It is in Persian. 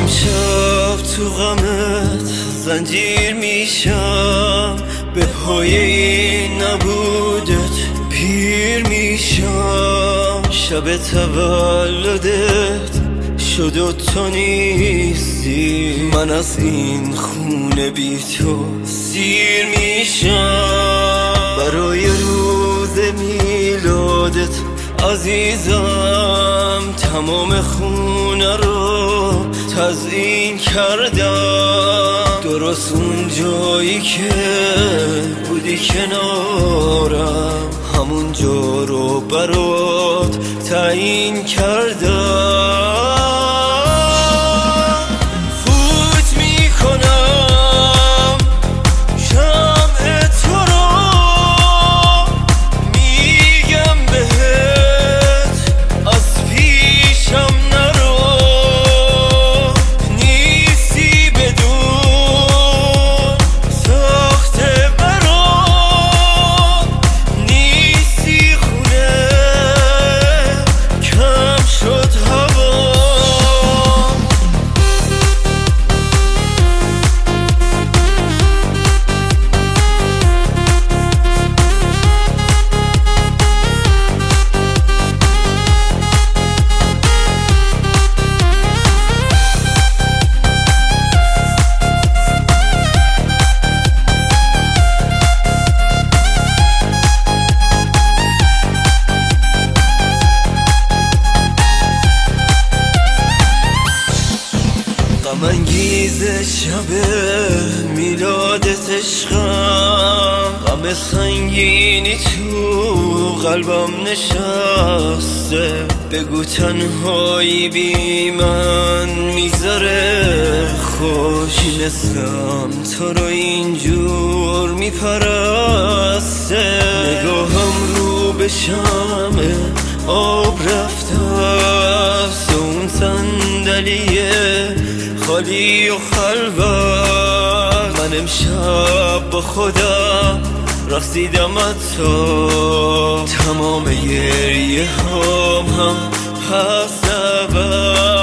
امشب تو غمت زنجیر میشم، به پای این نبودت پیر میشم. شب تولدت شد و تو نیستی، من از این خونه بی تو سیر میشم. برای روز میلادت عزیزم تمام خونه رو تزیین کردم، درست اون جایی که بودی کنارم همونجا رو برات تعیین کردم. غم انگیز شب میلادت عشقم، غم سنگینی تو قلبم نشسته. بگو تنهایی بی من میذاره خوش، نسلم تو رو اینجور میپرسته. نگاهم رو به شمع آب رفته است، اون صندلیه خالی و خلوت. من امشب با خودم رقصیدم حتی تمام گریه هم هست.